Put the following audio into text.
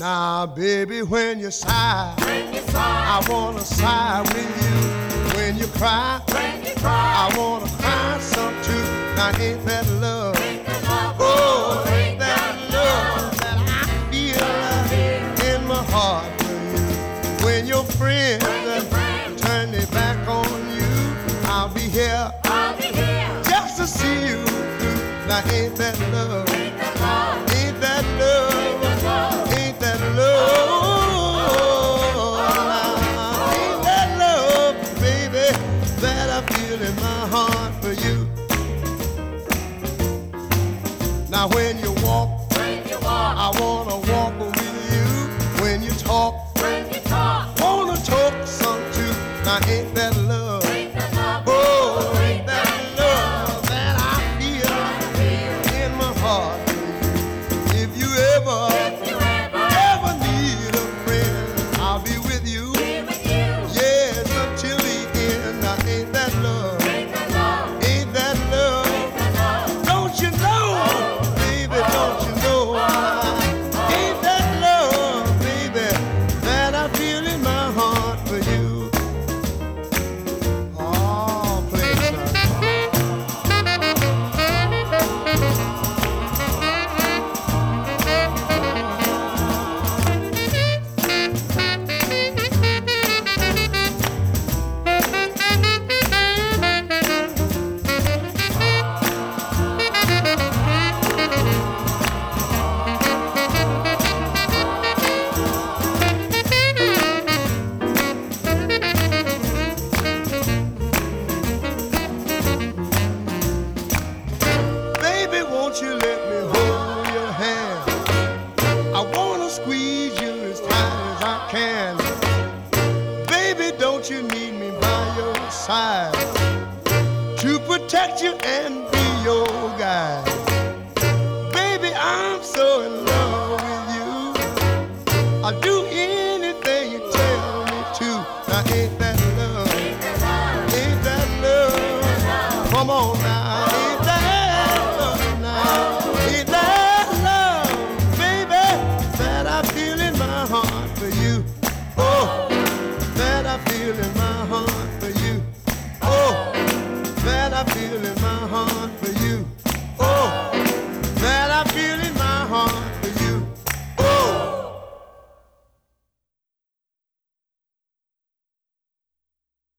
Now, baby, when you sigh, I I wanna sigh with you. When you cry, I wanna cry some too. Now, ain't that love? Oh, ain't that love that I feel in my heart for you? When your friends turn their back on you, I'll be here just to see you through. Now, ain't that love? Ain't that love? Ain't that love? Now, ain't that love, baby, that I feel in my heart for you? Now, when you walk, I wanna walk with you. When you talk, wanna talk some too. Now, ain't that love? Oh, ain't that love that I feel in my heart for you? If you ever need a friend, I'll be with you. Yes, until the end. Now, ain't that love? Ain't that love? Don't you know, baby, don't you know? Ain't that love, baby, that I feel in my heart for you? Oh, play it, baby, won't you let me hold your hand? I wanna squeeze you as tight as I can. Baby, don't you need me by your side to protect you and be your guide? Baby, I'm so in love with you. I'll do anything you tell me to. Now, ain't that love? Ain't that love? Come on now, ain't that love now? Ain't that love, baby, that I feel in my heart for you? Oh, that I feel in my heart for you. Oh, that I feel in